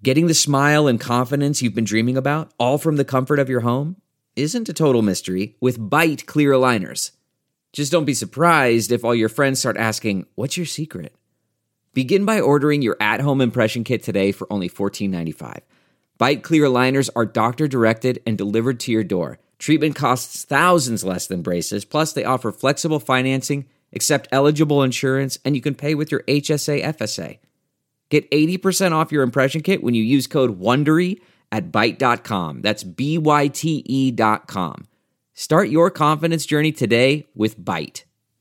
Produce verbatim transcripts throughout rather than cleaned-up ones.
Getting the smile and confidence you've been dreaming about, all from the comfort of your home, isn't a total mystery with Byte clear aligners. Just don't be surprised if all your friends start asking, "What's your secret?" Begin by ordering your at-home impression kit today for only fourteen ninety-five. Byte clear aligners are doctor-directed and delivered to your door. Treatment costs thousands less than braces, plus they offer flexible financing, accept eligible insurance, and you can pay with your H S A F S A. Get eighty percent off your impression kit when you use code WONDERY at byte dot com. That's B Y T E dot com. Start your confidence journey today with Byte.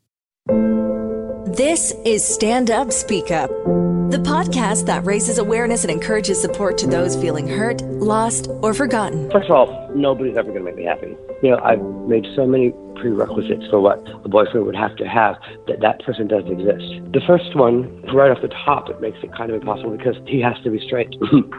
This is Stand Up, Speak Up, the podcast that raises awareness and encourages support to those feeling hurt, lost, or forgotten. First of all, nobody's ever going to make me happy. You know, I've made so many prerequisites for what a boyfriend would have to have that that person doesn't exist. The first one, right off the top, it makes it kind of impossible because he has to be straight.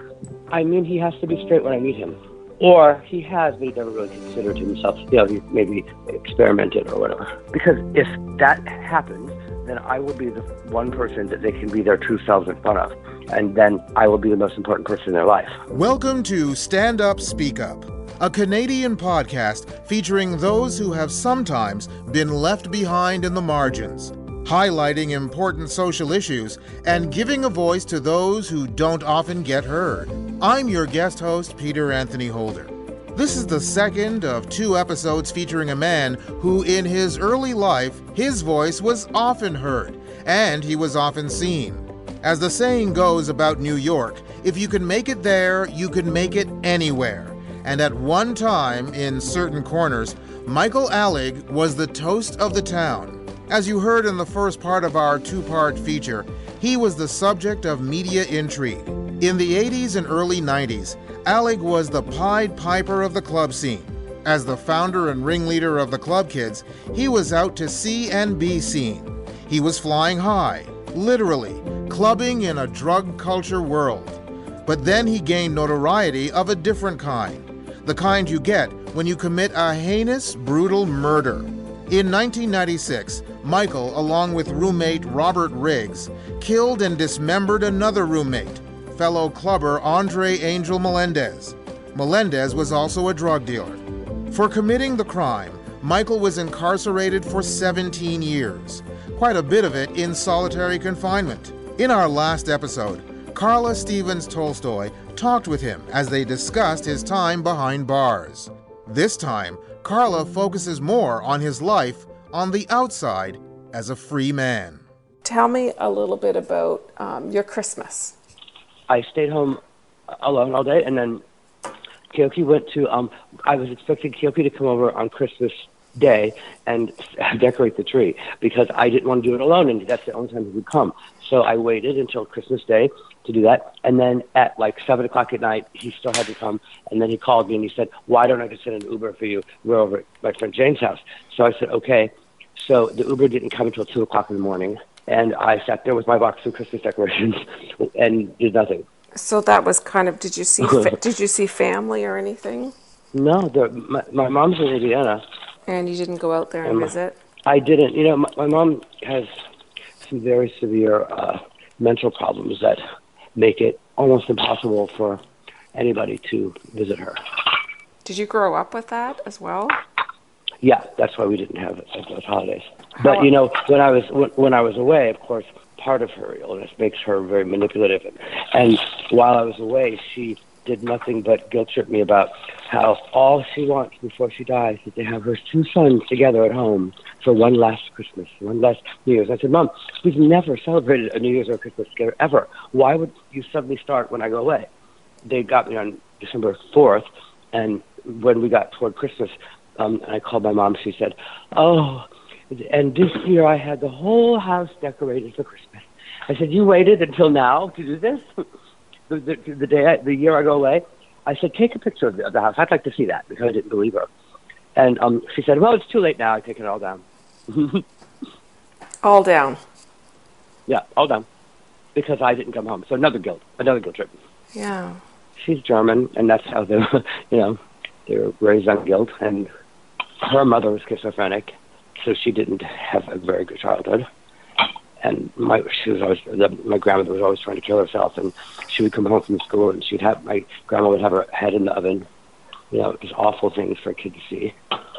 I mean, he has to be straight when I meet him. Or he has, but he never really considered himself, you know, he maybe experimented or whatever. Because if that happens, then I will be the one person that they can be their true selves in front of. And then I will be the most important person in their life. Welcome to Stand Up, Speak Up, a Canadian podcast featuring those who have sometimes been left behind in the margins, highlighting important social issues and giving a voice to those who don't often get heard. I'm your guest host, Peter Anthony Holder. This is the second of two episodes featuring a man who, in his early life, his voice was often heard, and he was often seen. As the saying goes about New York, if you can make it there, you can make it anywhere. And at one time, in certain corners, Michael Alig was the toast of the town. As you heard in the first part of our two-part feature, he was the subject of media intrigue. In the eighties and early nineties, Alig was the Pied Piper of the club scene. As the founder and ringleader of the Club Kids, he was out to see and be seen. He was flying high, literally, clubbing in a drug culture world. But then he gained notoriety of a different kind, the kind you get when you commit a heinous, brutal murder. In nineteen ninety-six, Michael, along with roommate Robert Riggs, killed and dismembered another roommate, fellow clubber Andre Angel Melendez. Melendez was also a drug dealer. For committing the crime, Michael was incarcerated for seventeen years, quite a bit of it in solitary confinement. In our last episode, Carla Stevens Tolstoy talked with him as they discussed his time behind bars. This time, Carla focuses more on his life on the outside as a free man. Tell me a little bit about um, your Christmas. I stayed home alone all day, and then Keoki went to, um, I was expecting Keoki to come over on Christmas Day and decorate the tree because I didn't want to do it alone, and that's the only time he would come. So I waited until Christmas Day to do that, and then at like seven o'clock at night, he still had to come, and then he called me and he said, "Why don't I just send an Uber for you? We're over at my friend Jane's house." So I said, okay. So the Uber didn't come until two o'clock in the morning, and I sat there with my box of Christmas decorations and did nothing. So that was kind of, did you see fa- did you see family or anything? No, my, my mom's in Indiana. And you didn't go out there and, and visit? I didn't. You know, my, my mom has some very severe uh, mental problems that make it almost impossible for anybody to visit her. Did you grow up with that as well? Yeah, that's why we didn't have those holidays. But, you know, when I was when, when I was away, of course, part of her illness makes her very manipulative. And while I was away, she did nothing but guilt trip me about how all she wants before she dies is to have her two sons together at home for one last Christmas, one last New Year's. I said, "Mom, we've never celebrated a New Year's or a Christmas together, ever. Why would you suddenly start when I go away?" They got me on December fourth, and when we got toward Christmas, um, and I called my mom, she said, "Oh, and this year I had the whole house decorated for Christmas." I said, "You waited until now to do this?" The, the, the day, I, the year I go away, I said, "Take a picture of the, of the house. I'd like to see that," because I didn't believe her. And um, she said, "Well, it's too late now. I've taken it all down." All down? Yeah, all down. Because I didn't come home. So another guilt, another guilt trip. Yeah. She's German, and that's how they, you know, they were raised on guilt. And her mother was schizophrenic, so she didn't have a very good childhood. and my she was always the, my grandmother was always trying to kill herself, and she would come home from school and she'd have my grandma would have her head in the oven. You know, just awful things for a kid to see.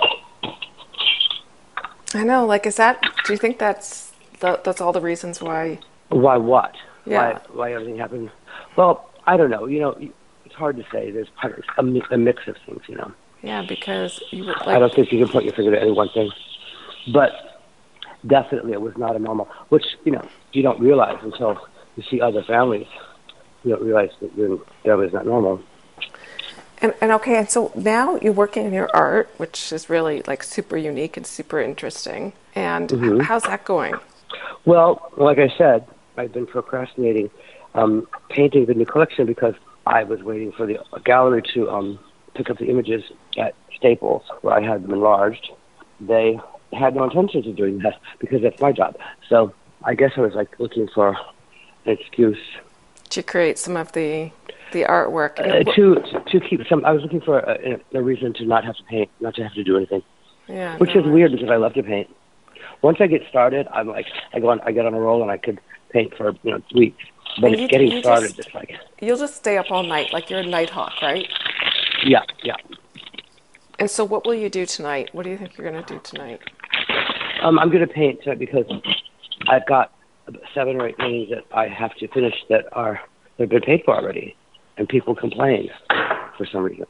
I know. Like, is that? Do you think that's the, that's all the reasons why? Why what? Yeah. Why why everything happened? Well, I don't know. You know, it's hard to say. There's a, a mix of things. You know. Yeah, because you were, like, I don't think you can put your finger to any one thing, but definitely it was not a normal. Which you know you don't realize until you see other families. You don't realize that your family is not normal. And, and okay, and so now you're working in your art, which is really like super unique and super interesting. And mm-hmm. how's that going? Well, like I said, I've been procrastinating um, painting the new collection because I was waiting for the gallery to um, pick up the images at Staples, where I had them enlarged. They had no intentions of doing that because that's my job. So I guess I was like looking for an excuse to create some of the the artwork. Uh, to to keep some. I was looking for a, a reason to not have to paint, not to have to do anything. Yeah, which no, is weird because I love to paint. Once I get started, I'm like I go on, I get on a roll and I could paint for you know weeks. But and it's you, getting you started, just, just like you'll just stay up all night, like you're a night hawk, right? Yeah, yeah. And so, what will you do tonight? What do you think you're going to do tonight? Um, I'm going to paint tonight because I've got seven or eight paintings that I have to finish that are they've been paid for already. And people complain for some reason.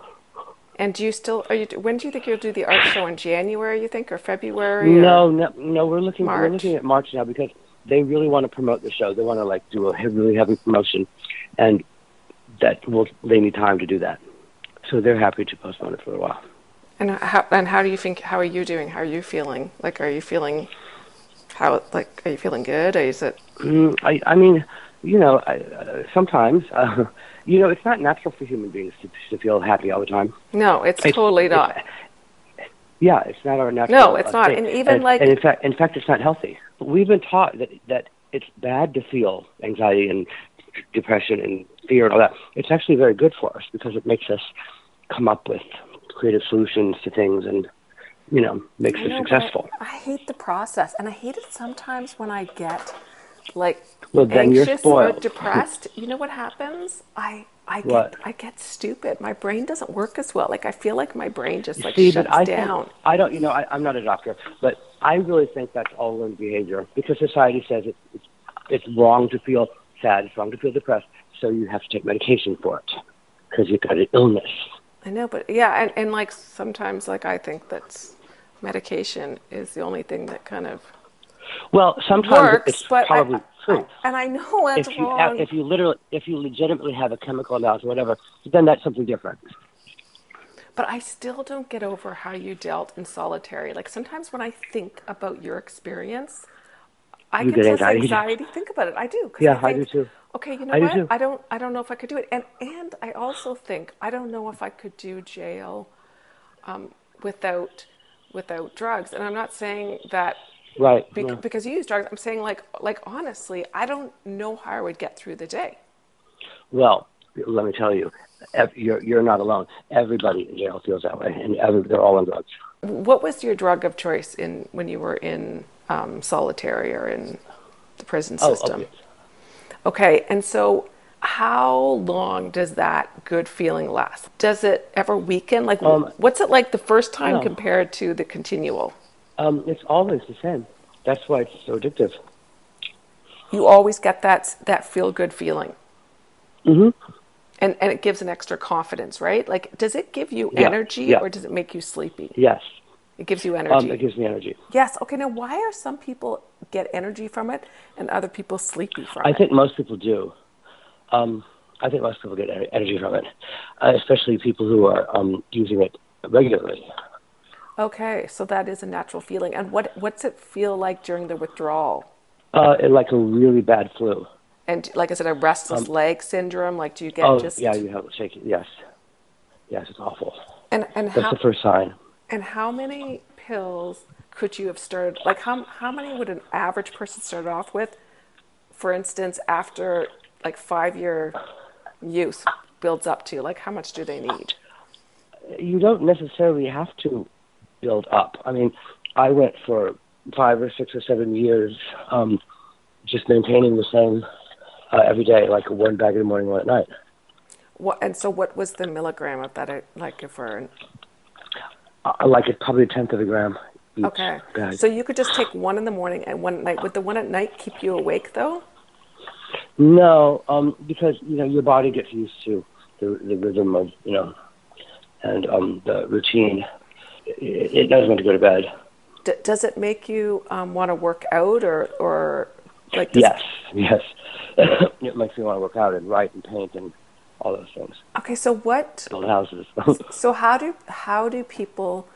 And do you still? Are you? When do you think you'll do the art show? In January, you think, or February? No, or no, no. We're looking. March? We're looking at March now because they really want to promote the show. They want to like do a really heavy promotion, and that will. They need time to do that, so they're happy to postpone it for a while. And how? And how do you think? How are you doing? How are you feeling? Like, are you feeling? How? Like, are you feeling good? Or is it? Mm, I. I mean, you know, I, uh, sometimes. Uh, You know, it's not natural for human beings to, to feel happy all the time. No, it's, it's totally not. It's, yeah, it's not our natural. No, it's uh, not. thing. And even and, like, and in fact, in fact, it's not healthy. We've been taught that that it's bad to feel anxiety and depression and fear and all that. It's actually very good for us because it makes us come up with creative solutions to things and, you know, makes I us know, successful. I, I hate the process, and I hate it sometimes when I get like well, then you're anxious spoiled. or depressed. You know what happens? I I get what? I get stupid. My brain doesn't work as well. Like I feel like my brain just like See, shuts but I down. Think, I don't, you know, I, I'm not a doctor, but I really think that's all learned behavior because society says it, it's it's wrong to feel sad, it's wrong to feel depressed, so you have to take medication for it because you've got an illness. I know, but yeah, and, and like sometimes like I think that medication is the only thing that kind of well, sometimes works, it's but probably I, true. I, and I know that's if you wrong. have, if you literally, if you legitimately have a chemical imbalance or whatever, then that's something different. But I still don't get over how you dealt in solitary. Like sometimes when I think about your experience, I you get, get this anxiety. anxiety. Think about it. I do. Yeah, I, think, I do too. Okay, you know I what? do too. I don't. I don't know if I could do it. And and I also think I don't know if I could do jail um, without without drugs. And I'm not saying that. Right. Be- yeah. Because you use drugs. I'm saying like like honestly, I don't know how I would get through the day. Well, let me tell you, you're you're not alone. Everybody in jail feels that way, and every, they're all on drugs. What was your drug of choice in when you were in um, solitary or in the prison system? Oh, okay. Okay, and so how long does that good feeling last? Does it ever weaken? Like, Um, what's it like the first time no. compared to the continual? Um, it's always the same. That's why it's so addictive. You always get that that feel good feeling. Mm-hmm. And and it gives an extra confidence, right? Like, does it give you Yeah, energy yeah. or does it make you sleepy? Yes. It gives you energy. Um, it gives me energy. Yes. Okay. Now, why are some people get energy from it and other people sleepy from I it? think most people do. Um, I think most people get en- energy from it, uh, especially people who are um, using it regularly. Okay, so that is a natural feeling. And what what's it feel like during the withdrawal? Uh, like a really bad flu. And like, is it a restless Um, leg syndrome? Like, do you get Oh, just yeah, you have shaking. Yes. Yes, it's awful. and and That's how the first sign. and how many pills could you have started? Like, how how many would an average person start off with? For instance, after like five year use builds up to, like, how much do they need? You don't necessarily have to build up. I mean, I went for five or six or seven years um, just maintaining the same uh, every day, like one bag in the morning, one at night. What, and so what was the milligram of that, like for? Uh, like it's probably a tenth of a gram each Okay. bag. So you could just take one in the morning and one at night. Would the one at night keep you awake, though? No, um, because, you know, your body gets used to the, the rhythm of, you know, and um, the routine. It, it knows when to go to bed. D- does it make you um, want to work out or, or like? Does Yes, yes. It makes me want to work out and write and paint and all those things. Okay, so what? Build houses. So how do how do people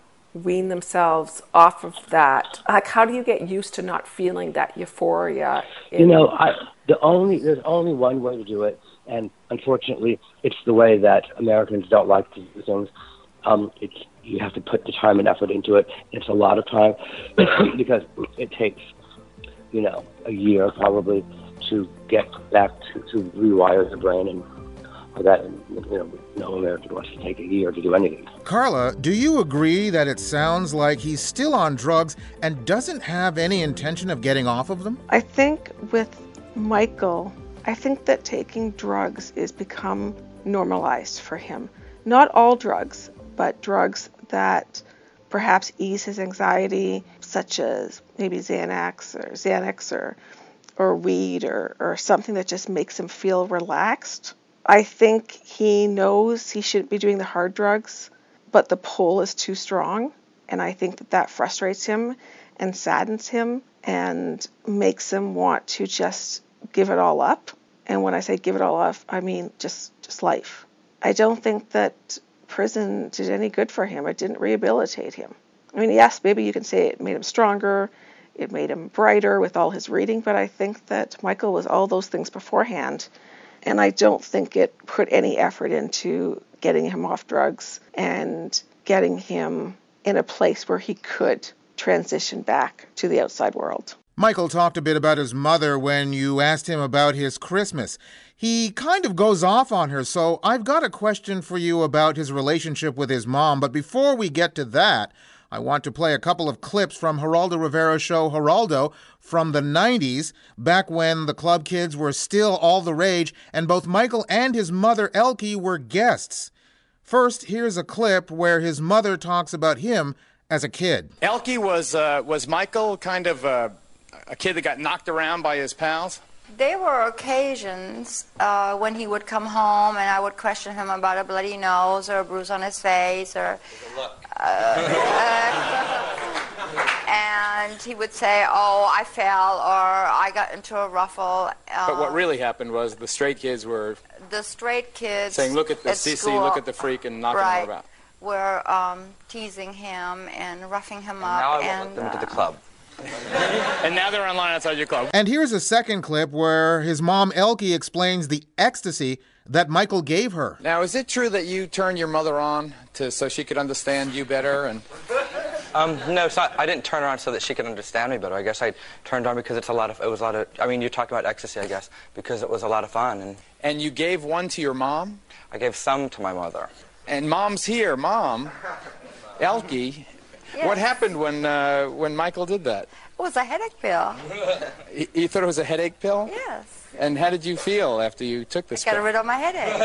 wean themselves off of that? Like, how do you get used to not feeling that euphoria? In- You know, I, the only there's only one way to do it, and unfortunately, it's the way that Americans don't like to do things. Um, it's you have to put the time and effort into it. It's a lot of time because it takes, you know, a year probably to get back to, to rewire the brain and all that. And, you know, no American wants to take a year to do anything. Carla, do you agree that it sounds like he's still on drugs and doesn't have any intention of getting off of them? I think with Michael, I think that taking drugs is become normalized for him. Not all drugs, but drugs that perhaps ease his anxiety, such as maybe Xanax or Xanax or or weed or, or something that just makes him feel relaxed. I think he knows he shouldn't be doing the hard drugs, but the pull is too strong. And I think that that frustrates him and saddens him and makes him want to just give it all up. And when I say give it all up, I mean just, just life. I don't think that prison did any good for him. It didn't rehabilitate him. I mean, yes, maybe you can say it made him stronger, it made him brighter with all his reading, but I think that Michael was all those things beforehand, and I don't think it put any effort into getting him off drugs and getting him in a place where he could transition back to the outside world. Michael talked a bit about his mother when you asked him about his Christmas. He kind of goes off on her, so I've got a question for you about his relationship with his mom. But before we get to that, I want to play a couple of clips from Geraldo Rivera's show Geraldo from the nineties, back when the club kids were still all the rage, and both Michael and his mother, Elkie, were guests. First, here's a clip where his mother talks about him as a kid. Elkie was, uh, was Michael kind of... Uh a kid that got knocked around by his pals? There were occasions uh, when he would come home and I would question him about a bloody nose or a bruise on his face or... Uh, uh, and he would say, oh, I fell or I got into a ruffle. Uh, but what really happened was the straight kids were... The straight kids... Saying, look at the at C C, school, look at the freak, and knocking right, him about. Were um, teasing him and roughing him and up. Now I and, won't let them uh, to the club. And now they're online outside your club. And here's a second clip where his mom, Elkie, explains the ecstasy that Michael gave her. Now, is it true that you turned your mother on to so she could understand you better? And Um, no, it's not, I didn't turn her on so that she could understand me better. I guess I turned her on because it's a lot of, it was a lot of, I mean, you're talking about ecstasy, I guess, because it was a lot of fun. And and you gave one to your mom? I gave some to my mother. And Mom's here, Mom, Elkie. Yes. What happened when uh, when Michael did that? It was a headache pill. You, you thought it was a headache pill? Yes. And how did you feel after you took this Got pill? rid of my headache.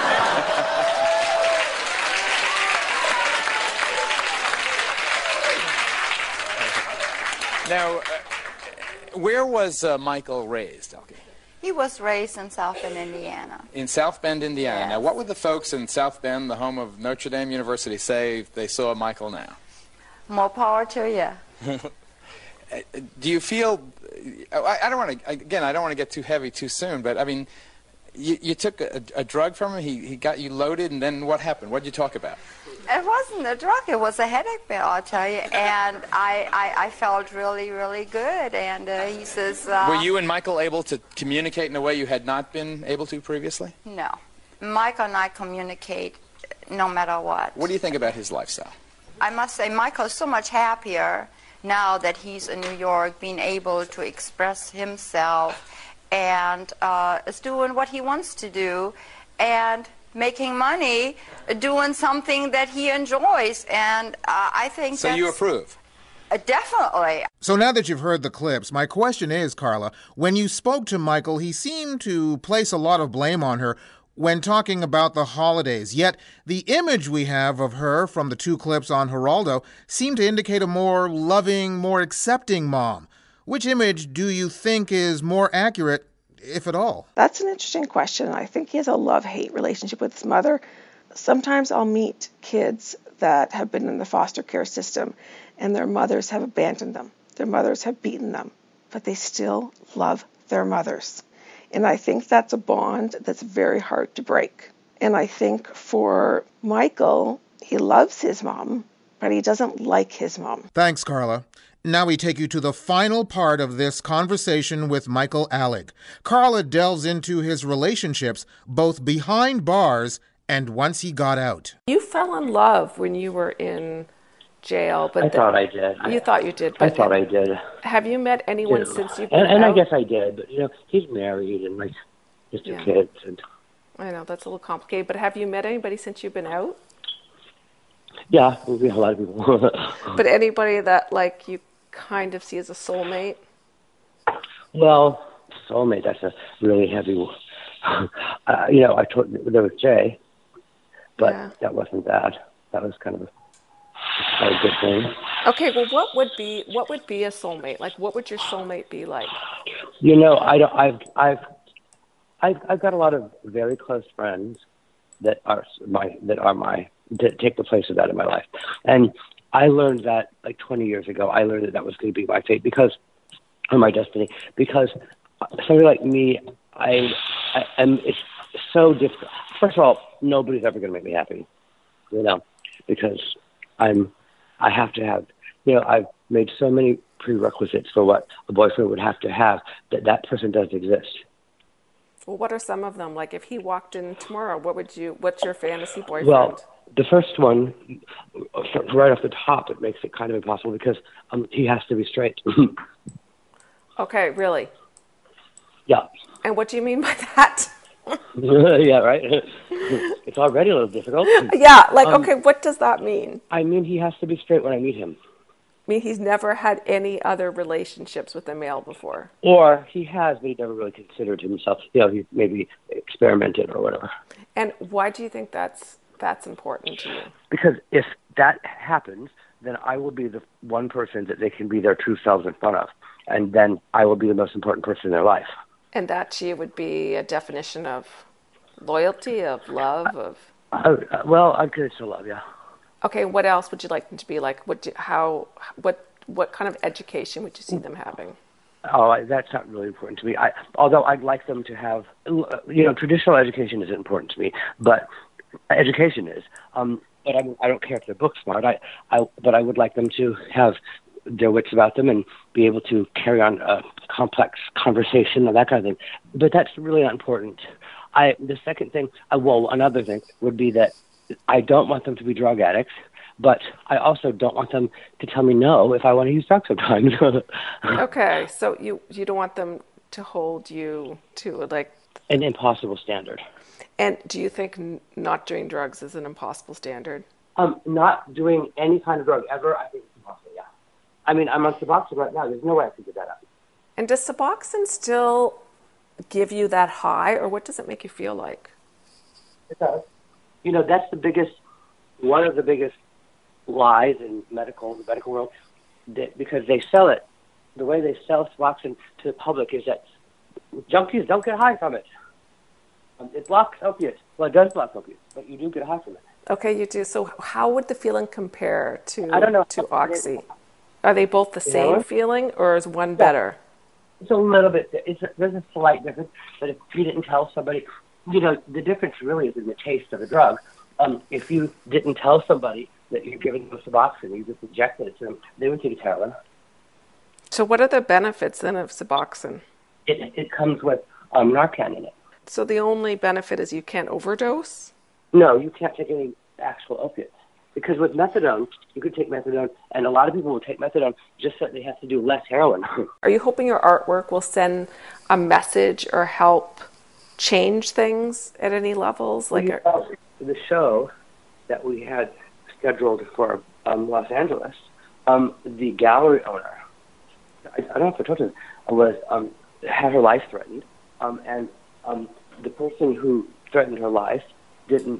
Now, uh, where was uh, Michael raised, Elkie? He was raised in South Bend, Indiana. In South Bend, Indiana. Yes. Now, what would the folks in South Bend, the home of Notre Dame University, say if they saw Michael now? More power to you. Do you feel... I, I don't want to... Again, I don't want to get too heavy too soon, but, I mean, you, you took a, a drug from him, he, he got you loaded, and then what happened? What did you talk about? It wasn't a drug, it was a headache pill, I'll tell you. And I, I, I felt really, really good. And uh, he says... Uh, Were you and Michael able to communicate in a way you had not been able to previously? No. Michael and I communicate no matter what. What do you think about his lifestyle? I must say, Michael's so much happier now that he's in New York, being able to express himself and uh, is doing what he wants to do and making money doing something that he enjoys. And uh, I think So that's, you approve? Uh, definitely. So now that you've heard the clips, my question is, Carla, when you spoke to Michael, he seemed to place a lot of blame on her when talking about the holidays. Yet the image we have of her from the two clips on Geraldo seemed to indicate a more loving, more accepting mom. Which image do you think is more accurate, if at all? That's an interesting question. I think he has a love-hate relationship with his mother. Sometimes I'll meet kids that have been in the foster care system and their mothers have abandoned them. Their mothers have beaten them, but they still love their mothers. And I think that's a bond that's very hard to break. And I think for Michael, he loves his mom, but he doesn't like his mom. Thanks, Carla. Now we take you to the final part of this conversation with Michael Alig. Carla delves into his relationships, both behind bars and once he got out. You fell in love when you were in jail, but I the, thought I did. You thought you did. I But thought I did. have you met anyone Yeah. since you've been and, and out? I guess I did, but you know, he's married and like just two Yeah. kids, and I know that's a little complicated, but have you met anybody since you've been out? yeah, we have a lot of people. But anybody that like you kind of see as a soulmate? Well, soulmate, that's a really heavy one. Uh, you know, I told there was Jay, but Yeah. that wasn't bad. That was kind of a, a good thing. Okay, well, what would be what would be a soulmate? Like, what would your soulmate be like? You know, I don't. I've I've I've I've got a lot of very close friends that are my that are my that take the place of that in my life, and I learned that like twenty years ago. I learned that that was going to be my fate because, or my destiny, because somebody like me, I, I am. It's so difficult. First of all, nobody's ever going to make me happy, you know, because I'm. I have to have. You know, I've made so many prerequisites for what a boyfriend would have to have that that person doesn't exist. Well, what are some of them? Like, if he walked in tomorrow, what would you? What's your fantasy boyfriend? Well, the first one, right off the top, it makes it kind of impossible because um, he has to be straight. Okay, really? Yeah. And what do you mean by that? Yeah, right? It's already a little difficult. Yeah, like, Um, okay, what does that mean? I mean, he has to be straight when I meet him. I mean, he's never had any other relationships with a male before. Or he has, but he never really considered himself. You know, he maybe experimented or whatever. And why do you think that's that's important to you? Because if that happens, then I will be the one person that they can be their true selves in front of. And then I will be the most important person in their life. And that to you would be a definition of loyalty, of love, of... Uh, well, I'm curious to love, yeah. Okay, what else would you like them to be like? What, do, how, what, what kind of education would you see them having? Oh, I, that's not really important to me. I, although I'd like them to have, you know, traditional education isn't important to me, but education is. Um, but I, I don't care if they're book smart. I, I, but I would like them to have their wits about them and be able to carry on a complex conversation and that kind of thing. But that's really not important. I, the second thing, uh, well, another thing would be that I don't want them to be drug addicts, but I also don't want them to tell me no if I want to use drugs sometimes. Okay, so you you don't want them to hold you to like an impossible standard. And do you think n- not doing drugs is an impossible standard? Um, not doing any kind of drug ever, I think it's impossible, yeah. I mean, I'm on Suboxone right now. There's no way I could get that up. And does Suboxone still give you that high, or what does it make you feel like? It does. You know, that's the biggest, one of the biggest lies in medical, the medical world, that, because they sell it. The way they sell Suboxone to the public is that junkies don't get high from it. Um, it blocks opiates. Well, it does block opiates, but you do get high from it. Okay, you do. So how would the feeling compare to I don't know. to Oxy? Are they both the You same know? feeling, or is one better? It's a little bit, it's a, there's a slight difference, but if you didn't tell somebody, you know, the difference really is in the taste of the drug. Um, if you didn't tell somebody that you're giving them Suboxone, you just injected it to them, they would take heroin. So what are the benefits then of Suboxone? It, it comes with um, Narcan in it. So the only benefit is you can't overdose? No, you can't take any actual opiates. Because with methadone, you could take methadone, and a lot of people will take methadone just so they have to do less heroin. Are you hoping your artwork will send a message or help change things at any levels? Like You know, the show that we had scheduled for um, Los Angeles, um, the gallery owner, I, I don't know if I told you, was um, had her life threatened, um, and um, the person who threatened her life didn't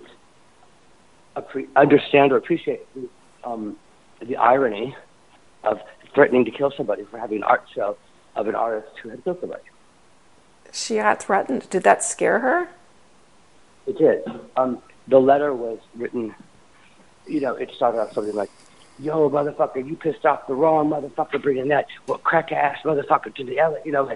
appre- understand or appreciate the, um, the irony of threatening to kill somebody for having an art show of an artist who had killed somebody. She got threatened. Did that scare her? It did. Um, the letter was written, you know, it started off something like, yo, motherfucker, you pissed off the wrong motherfucker bringing that what crack-ass motherfucker to the L A, you know, like,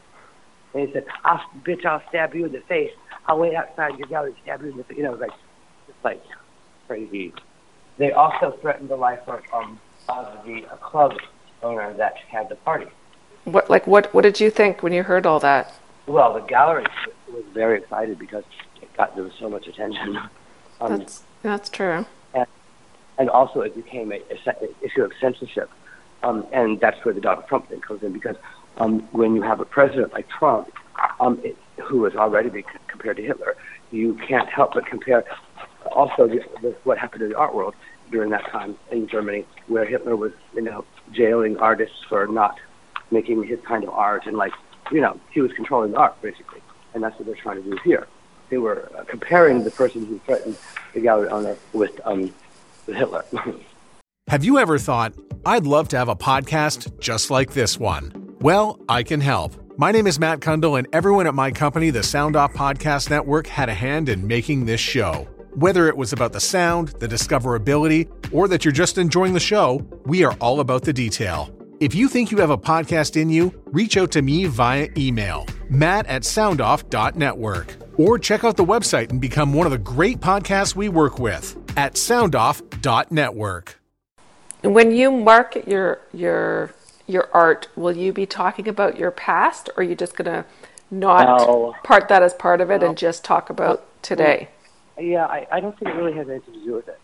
and he said, I'll, bitch, I'll stab you in the face. I'll wait outside your gallery, stab you in the face, you know, like, it's like crazy. They also threatened the life of, um, of the uh, club owner that had the party. What, like, what, what did you think when you heard all that? Well, the gallery was very excited because it got there was so much attention. Um, that's that's true. And, and also, it became a, a, a issue of censorship, um, and that's where the Donald Trump thing comes in. Because um, when you have a president like Trump, um, it, who is already being compared to Hitler, you can't help but compare. Also, the, the, what happened in the art world during that time in Germany, where Hitler was, you know, jailing artists for not making his kind of art, and like, you know, he was controlling the art basically, and that's what they're trying to do here. They were uh, comparing the person who threatened the gallery owner with um, with Hitler. Have you ever thought, I'd love to have a podcast just like this one? Well, I can help. My name is Matt Kundle, and everyone at my company, the Sound Off Podcast Network, had a hand in making this show. Whether it was about the sound, the discoverability, or that you're just enjoying the show, we are all about the detail. If you think you have a podcast in you, reach out to me via email, matt at soundoff dot network, or check out the website and become one of the great podcasts we work with at soundoff dot network. When you market your your your art, will you be talking about your past, or are you just going to not no. part that as part of it no. and just talk about today? Yeah, I, I don't think it really has anything to do with it.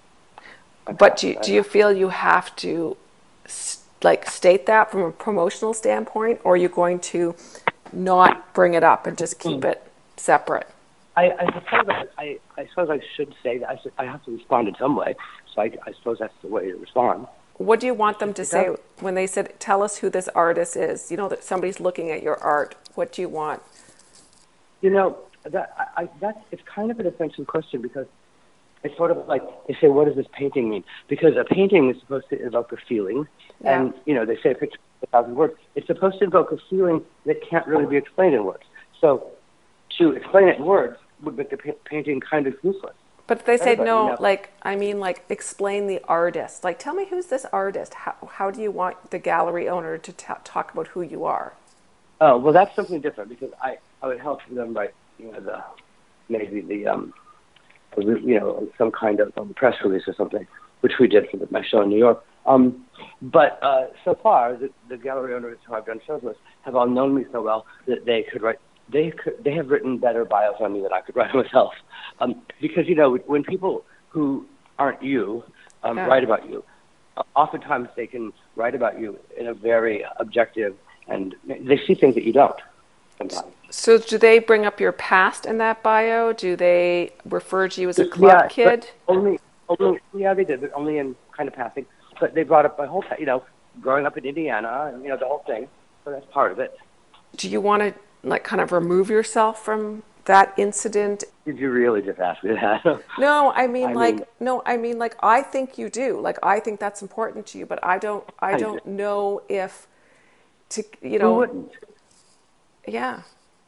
But do you, do you feel you have to like state that from a promotional standpoint, or are you going to not bring it up and just keep mm. it separate? I, I suppose I, I, I suppose I should say that I, should, I have to respond in some way, so I, I suppose that's the way to respond. What do you want them to say when they said, tell us who this artist is? You know, that somebody's looking at your art. What do you want? You know, that I, that's it's kind of an offensive question, because it's sort of like they say, what does this painting mean? Because a painting is supposed to evoke a feeling, yeah. and, you know, they say a picture is a thousand words. It's supposed to evoke a feeling that can't really be explained in words. So to explain it in words would make the pa- painting kind of useless. But they say, Everybody, no, you know. like, I mean, like, explain the artist. Like, tell me who's this artist? How how do you want the gallery owner to t- talk about who you are? Oh, well, that's something different, because I, I would help them write, you know, the maybe the, um, you know, some kind of um, press release or something, which we did for the, my show in New York. Um, but uh, so far, the, the gallery owners who I've done shows with have all known me so well that they could write. They could, they have written better bios on me than I could write myself. Um, because, you know, when people who aren't you um, yeah. write about you, oftentimes they can write about you in a very objective, and they see things that you don't sometimes. So do they bring up your past in that bio? Do they refer to you as a club yeah, kid? Only, only, yeah, they did, but only in kind of passing. But they brought up my whole, you know, growing up in Indiana, and, you know, the whole thing. So that's part of it. Do you want to, like, kind of remove yourself from that incident? Did you really just ask me that? No, I mean, I like, mean, no, I mean, like, I think you do. Like, I think that's important to you, but I don't, I, I don't do. know if, to, you know. Who wouldn't? Yeah.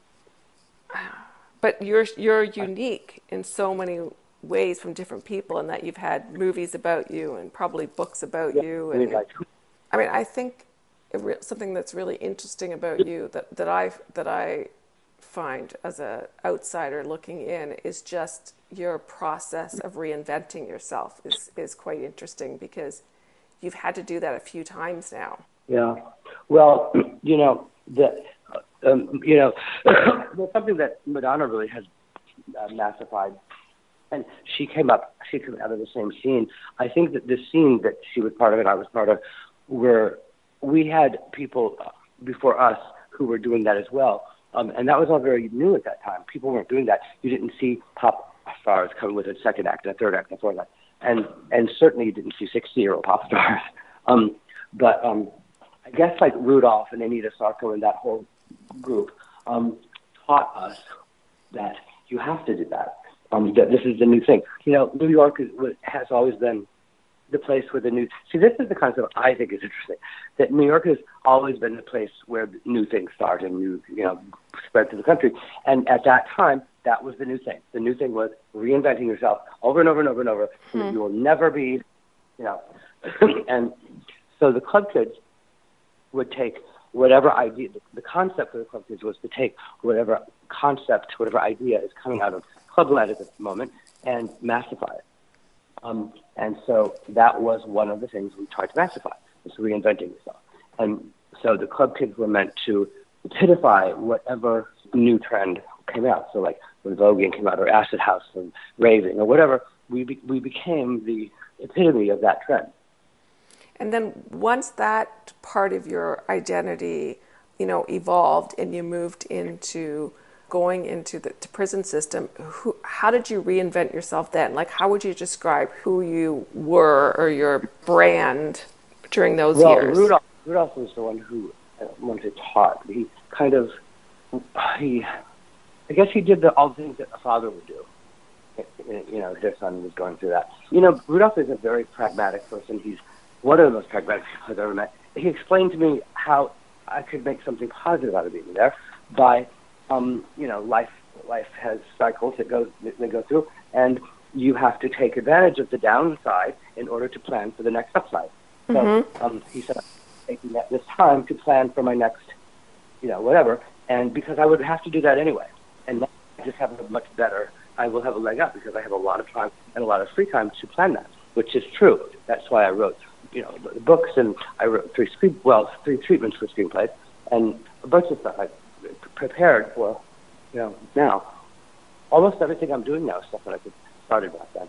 But you're you're unique in so many ways from different people, in that you've had movies about you and probably books about yeah, you. I mean, And like, I mean, I think it re- something that's really interesting about you that, that I that I find as a outsider looking in is just your process of reinventing yourself is is quite interesting, because you've had to do that a few times now. Yeah. Well, you know, the um, you know, there's something that Madonna really has uh, massified, and she came up, she came out of the same scene. I think that this scene that she was part of and I was part of, where we had people before us who were doing that as well, um, and that was all very new at that time. People weren't doing that. You didn't see pop stars coming with a second act and a third act and a fourth act, and and certainly you didn't see sixty-year-old pop stars. Um, but um, I guess like Rudolph and Anita Sarko and that whole group um, taught us that you have to do that. Um, that this is the new thing. You know, New York is, has always been the place where the new. See, this is the concept I think is interesting. That New York has always been the place where new things start and new, you know, spread to the country. And at that time, that was the new thing. The new thing was reinventing yourself over and over and over and over, so that you will never be, you know. And so the club kids would take whatever idea. The concept for the club kids was to take whatever concept, whatever idea is coming out of Clubland at this moment, and massify it. Um, and so that was one of the things we tried to massify, was reinventing yourself. And so the club kids were meant to epitomify whatever new trend came out. So like when voguing came out, or acid house, and raving, or whatever, we be, we became the epitome of that trend. And then once that part of your identity, you know, evolved and you moved into going into the to prison system, who, how did you reinvent yourself then? Like, how would you describe who you were or your brand during those well, years? Rudolph, Rudolph was the one who uh, wanted to taught. He kind of, he, I guess he did the, all the things that a father would do. You know, their son was going through that. You know, Rudolph is a very pragmatic person. He's one of the most pragmatic people I've ever met. He explained to me how I could make something positive out of being there by, um, you know, life life has cycles that go that go through, and you have to take advantage of the downside in order to plan for the next upside. Mm-hmm. So um, he said, I'm taking that this time to plan for my next, you know, whatever, and because I would have to do that anyway, and now I just have a much better, I will have a leg up because I have a lot of time and a lot of free time to plan that, which is true. That's why I wrote, you know, the books, and I wrote three screen, well, three treatments for screenplays, and a bunch of stuff I prepared for, you know, now. Almost everything I'm doing now is stuff that I started back then.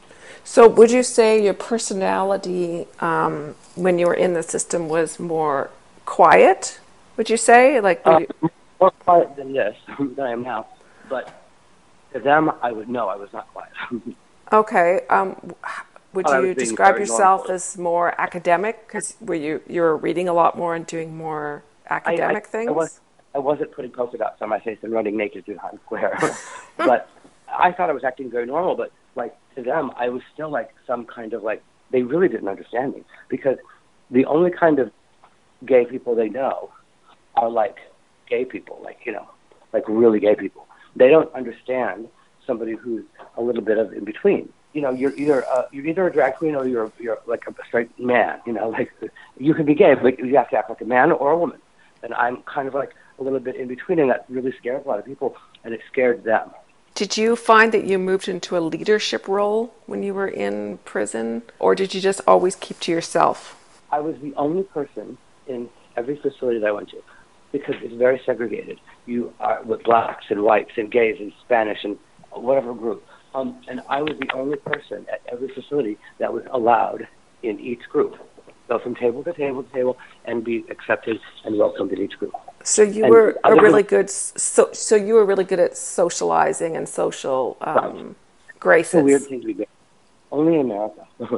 So would you say your personality um, when you were in the system was more quiet, would you say? Like would you... uh, more quiet than this, than I am now. But to them, I would know I was not quiet. Okay. Um, would oh, you describe yourself normal. as more academic? Because were you you were reading a lot more and doing more academic I, I, things? I, was, I wasn't putting polka dots on my face and running naked through Times Square. But I thought I was acting very normal. But like to them, I was still like some kind of like, they really didn't understand me, because the only kind of gay people they know are like gay people, like, you know, like really gay people. They don't understand somebody who's a little bit of in between. You know, you're either uh, you're either a drag queen or you're you're like a straight man. You know, like you can be gay, but you have to act like a man or a woman. And I'm kind of like a little bit in between, and that really scares a lot of people, and it scared them. Did you find that you moved into a leadership role when you were in prison, or did you just always keep to yourself? I was the only person in every facility that I went to, because it's very segregated. You are with blacks and whites and gays and Spanish and whatever group. Um, and I was the only person at every facility that was allowed in each group. Go from table to table to table and be accepted and welcomed in each group. So you and were a really than, good. So so you were really good at socializing and social um, right. graces. It's a weird thing to be good. Only in America. uh,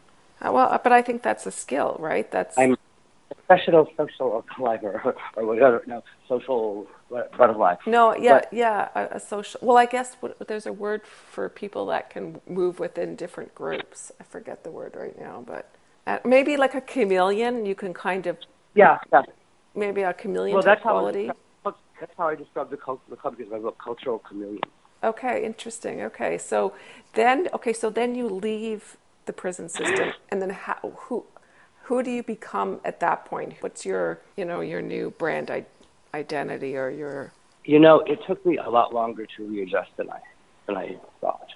well, but I think that's a skill, right? That's. I'm a professional social climber or, or whatever. No, social butterfly. No, yeah, but, yeah, a, a social. Well, I guess what, there's a word for people that can move within different groups. I forget the word right now, but uh, maybe like a chameleon. You can kind of. Yeah. yeah. Maybe a chameleon well, type that's quality. How I, that's how I describe the cult, the club, because I wrote cultural chameleon. Okay, interesting. Okay, so then, okay, so then you leave the prison system, and then how, who, who do you become at that point? What's your, you know, your new brand I- identity or your? You know, it took me a lot longer to readjust than I than I thought.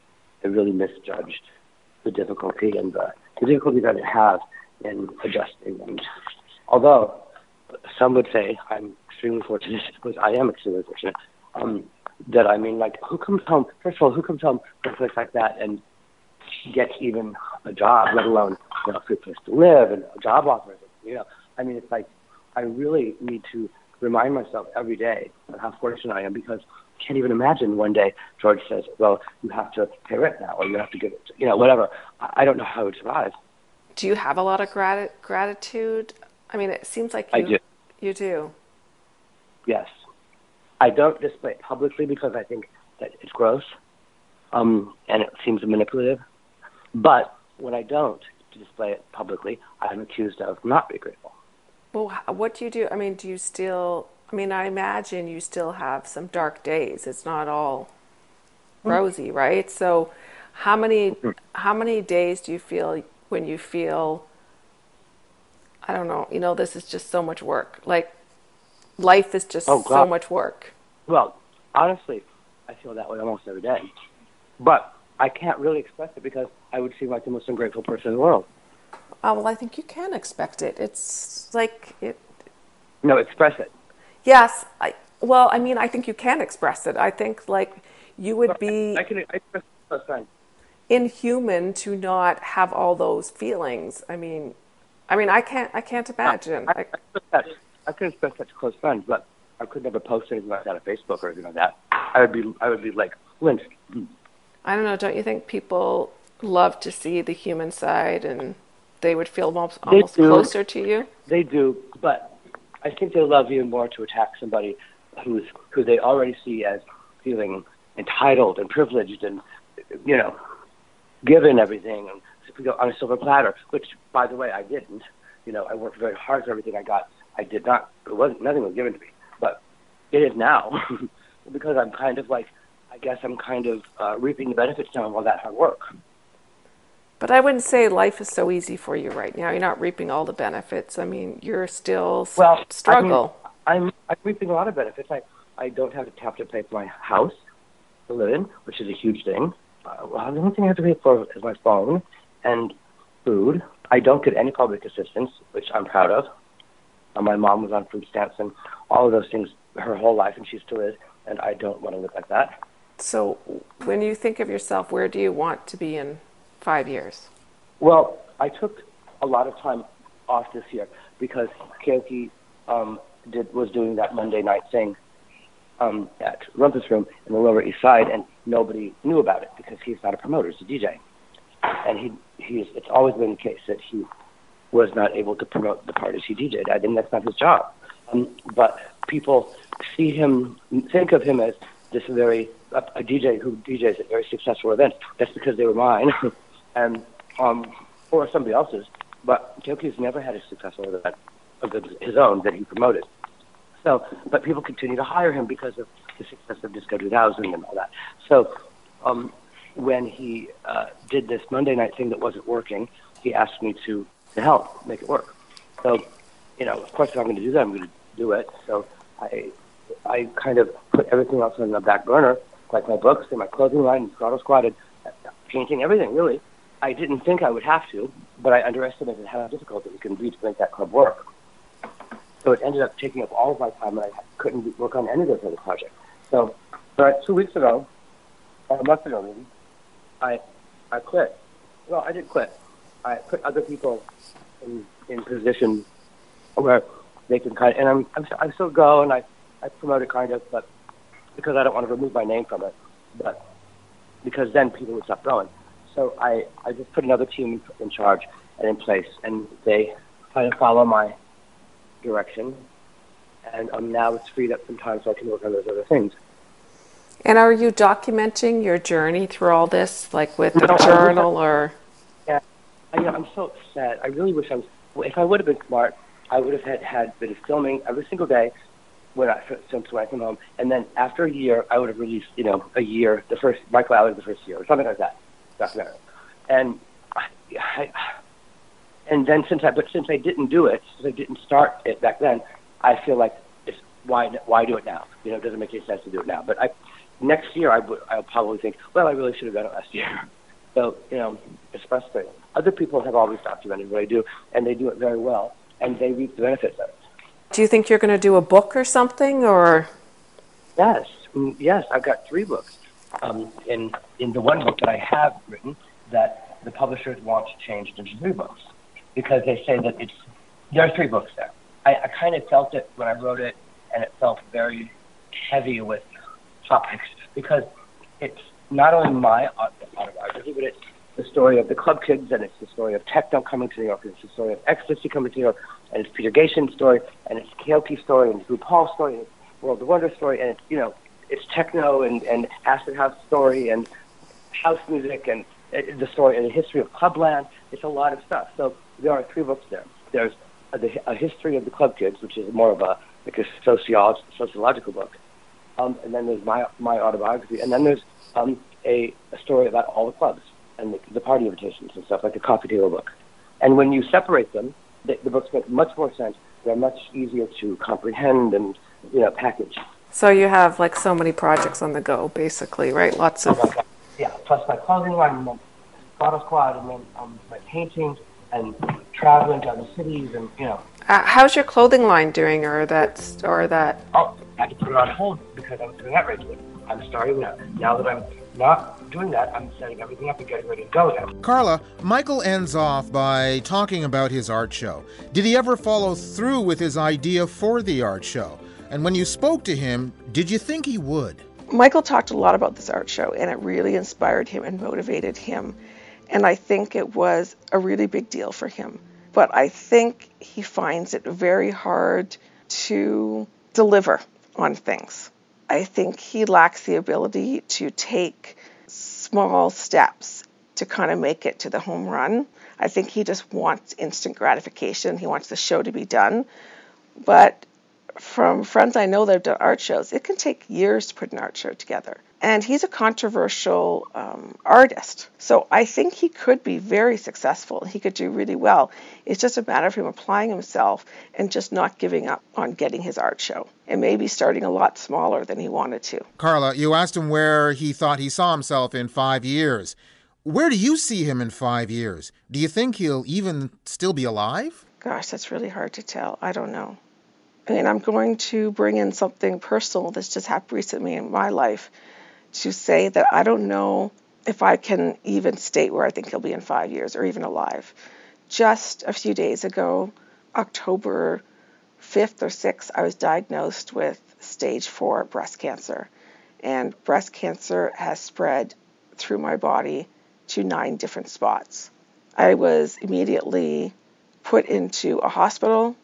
I really misjudged the difficulty and the, the difficulty that it has in adjusting. And although some would say I'm extremely fortunate, because I am extremely fortunate, um, that I mean, like, who comes home, first of all, who comes home from a place like that and gets even a job, let alone, you know, a good place to live and a job offer, you know? I mean, it's like, I really need to remind myself every day of how fortunate I am, because I can't even imagine one day George says, well, you have to pay rent now, or you have to give it, you know, whatever. I don't know how I would survive. do you have a lot of grat- gratitude? I mean, it seems like you I do. You do. Yes. I don't display it publicly because I think that it's gross, um, and it seems manipulative. But when I don't display it publicly, I'm accused of not being grateful. Well, what do you do? I mean, do you still, I mean, I imagine you still have some dark days. It's not all rosy, right? So how many, how many days do you feel when you feel, I don't know, you know, this is just so much work. Like, life is just oh, so much work. Well, honestly, I feel that way almost every day. But I can't really express it because I would seem like the most ungrateful person in the world. Oh, well, I think you can expect it. It's like it. No, express it. Yes. I, well, I mean, I think you can express it. I think, like, you would be I can I express it. Fine. Inhuman to not have all those feelings. I mean, I mean, I can't. I can't imagine. I, I, I, I can express that to close friends, but I could never post anything like that on Facebook or anything like that. I would be, I would be like lynched. I don't know. Don't you think people love to see the human side, and they would feel almost, almost closer to you? They do, but I think they love you more to attack somebody who's who they already see as feeling entitled and privileged and, you know, given everything and on a silver platter. Which, by the way, I didn't. You know, I worked very hard for everything I got. I did not. It wasn't. Nothing was given to me, but it is now because I'm kind of like. I guess I'm kind of uh, reaping the benefits now of all that hard work. But I wouldn't say life is so easy for you right now. You're not reaping all the benefits. I mean, you're still well, struggle. I mean, I'm I'm reaping a lot of benefits. I, I don't have to have to pay for my house to live in, which is a huge thing. Uh, well, the only thing I have to pay for is my phone and food. I don't get any public assistance, which I'm proud of. Uh, my mom was on food stamps and all of those things her whole life, and she still is, and I don't want to live like that. So when you think of yourself, where do you want to be in five years? Well, I took a lot of time off this year because Keoki um, did was doing that Monday night thing um, at Rumpus Room in the Lower East Side, and nobody knew about it because he's not a promoter, he's a D J. And he he's it's always been the case that he was not able to promote the parties he D J'd. I think that's not his job. Um, but people see him, think of him as this very a, a D J who D Js at very successful events. That's because they were mine, and um, or somebody else's. But Keoki's never had a successful event of his own that he promoted. So, but people continue to hire him because of the success of Disco two thousand and all that. So, um, when he uh, did this Monday night thing that wasn't working, he asked me to to help make it work. So, you know, of course, if I'm going to do that, I'm going to do it. So, I I kind of put everything else on the back burner, like my books and my clothing line and Grotto Squad, painting, everything, really. I didn't think I would have to, but I underestimated how difficult it was going to be to make that club work. So it ended up taking up all of my time, and I couldn't work on any of those other projects. So, but two weeks ago, or a month ago, maybe, I I quit. Well, I didn't quit. I put other people in in position where they can kind of, and I'm I'm I still go and I. I promote it kind of, but because I don't want to remove my name from it, but because then people would stop going. So I, I just put another team in charge and in place, and they kind of follow my direction. And um, now it's freed up some time so I can work on those other things. And are you documenting your journey through all this, like with a journal or? Yeah, I, you know, I'm so sad. I really wish I was. If I would have been smart, I would have had, had been filming every single day. When I since when I came home, and then after a year, I would have released, you know, a year, the first Michael Alley, the first year, or something like that, documentary. And I, I, and then since I, but since I didn't do it, since I didn't start it back then, I feel like it's why why do it now? You know, it doesn't make any sense to do it now. But I, next year, I would I'll probably think, well, I really should have done it last year. So you know, it's frustrating. Other people have always documented what I do, and they do it very well, and they reap the benefits of it. Do you think you're going to do a book or something, or? Yes, yes. I've got three books. Um, in in the one book that I have written, that the publishers want to change into three books because they say that it's there are three books there. I, I kind of felt it when I wrote it, and it felt very heavy with topics because it's not only my autobiography, but it's the story of the Club Kids, and it's the story of techno coming to New York, and it's the story of ecstasy coming to New York, and it's Peter Gayson's story, and it's Keoki's story, and it's RuPaul's story, and it's World of Wonder story, and it's, you know, it's techno and, and acid house story and house music and uh, the story and the history of Clubland. It's a lot of stuff. So there are three books there. There's a, the, a history of the Club Kids, which is more of a like a sociolog- sociological book, um, and then there's my my autobiography, and then there's um, a, a story about all the clubs and the, the party invitations and stuff, like the coffee table book. And when you separate them, the, the books make much more sense. They're much easier to comprehend and, you know, package. So you have like so many projects on the go, basically, right? Lots of... Oh my God. Yeah, plus my clothing line, and then Bottle Squad, and then um, my painting, and traveling to other cities, and, you know. Uh, how's your clothing line doing, or that, or that? Oh, I had to put it on hold because I was doing that regularly. I'm starting now. Now that I'm not doing that, I'm setting everything up and getting ready to go now. Carla, Michael ends off by talking about his art show. Did he ever follow through with his idea for the art show? And when you spoke to him, did you think he would? Michael talked a lot about this art show, and it really inspired him and motivated him. And I think it was a really big deal for him. But I think he finds it very hard to deliver on things. I think he lacks the ability to take small steps to kind of make it to the home run. I think he just wants instant gratification. He wants the show to be done. But from friends I know that have done art shows, it can take years to put an art show together. And he's a controversial um, artist. So I think he could be very successful. He could do really well. It's just a matter of him applying himself and just not giving up on getting his art show. And maybe starting a lot smaller than he wanted to. Carla, you asked him where he thought he saw himself in five years. Where do you see him in five years? Do you think he'll even still be alive? Gosh, that's really hard to tell. I don't know. I mean, I'm going to bring in something personal that's just happened recently in my life to say that I don't know if I can even state where I think he'll be in five years or even alive. Just a few days ago, October fifth or sixth, I was diagnosed with stage four breast cancer. And breast cancer has spread through my body to nine different spots. I was immediately put into a hospital,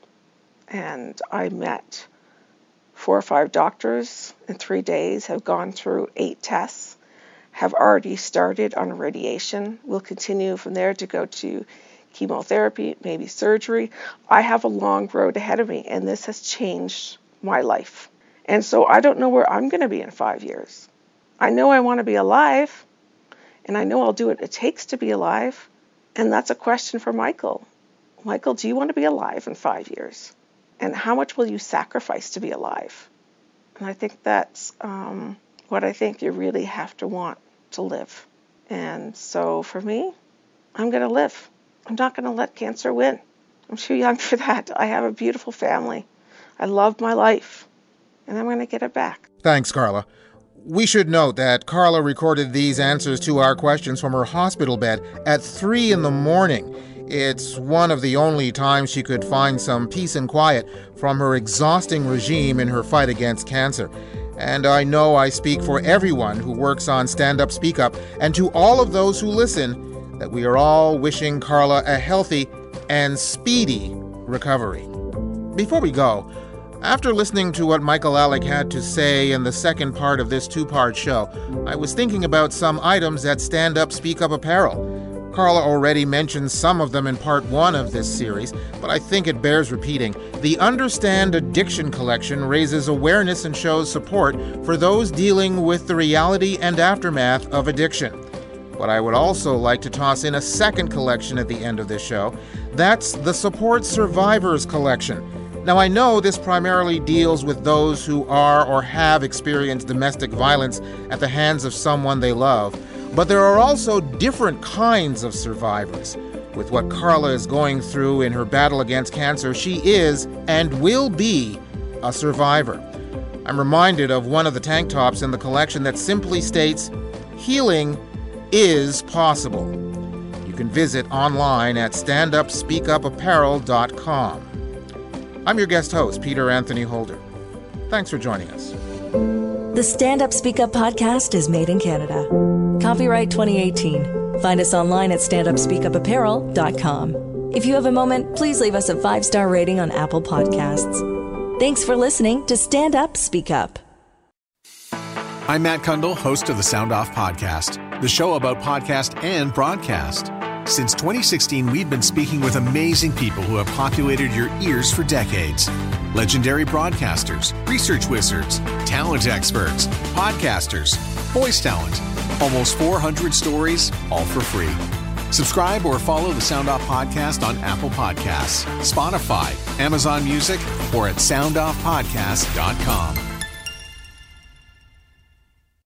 and I met four or five doctors in three days, have gone through eight tests, have already started on radiation. We'll continue from there to go to chemotherapy, maybe surgery. I have a long road ahead of me, and this has changed my life. And so I don't know where I'm going to be in five years. I know I want to be alive, and I know I'll do what it takes to be alive. And that's a question for Michael. Michael, do you want to be alive in five years? And how much will you sacrifice to be alive? And I think that's um, what I think you really have to want to live. And so for me, I'm going to live. I'm not going to let cancer win. I'm too young for that. I have a beautiful family. I love my life. And I'm going to get it back. Thanks, Carla. We should note that Carla recorded these answers to our questions from her hospital bed at three in the morning. It's one of the only times she could find some peace and quiet from her exhausting regime in her fight against cancer. And I know I speak for everyone who works on Stand Up Speak Up, and to all of those who listen, that we are all wishing Carla a healthy and speedy recovery. Before we go, after listening to what Michael Alec had to say in the second part of this two-part show, I was thinking about some items at Stand Up Speak Up Apparel. Carla already mentioned some of them in part one of this series, but I think it bears repeating. The Understand Addiction collection raises awareness and shows support for those dealing with the reality and aftermath of addiction. But I would also like to toss in a second collection at the end of this show. That's the Support Survivors collection. Now, I know this primarily deals with those who are or have experienced domestic violence at the hands of someone they love. But there are also different kinds of survivors. With what Carla is going through in her battle against cancer, she is and will be a survivor. I'm reminded of one of the tank tops in the collection that simply states, "Healing is possible." You can visit online at stand up speak up apparel dot com. I'm your guest host, Peter Anthony Holder. Thanks for joining us. The Stand Up Speak Up podcast is made in Canada. Copyright twenty eighteen. Find us online at stand up speak up apparel dot com. If you have a moment, please leave us a five-star rating on Apple Podcasts. Thanks for listening to Stand Up, Speak Up. I'm Matt Kundle, host of the Sound Off Podcast, the show about podcast and broadcast. Since twenty sixteen, we've been speaking with amazing people who have populated your ears for decades. Legendary broadcasters, research wizards, talent experts, podcasters, voice talent. Almost four hundred stories, all for free. Subscribe or follow the Sound Off Podcast on Apple Podcasts, Spotify, Amazon Music, or at sound off podcast dot com.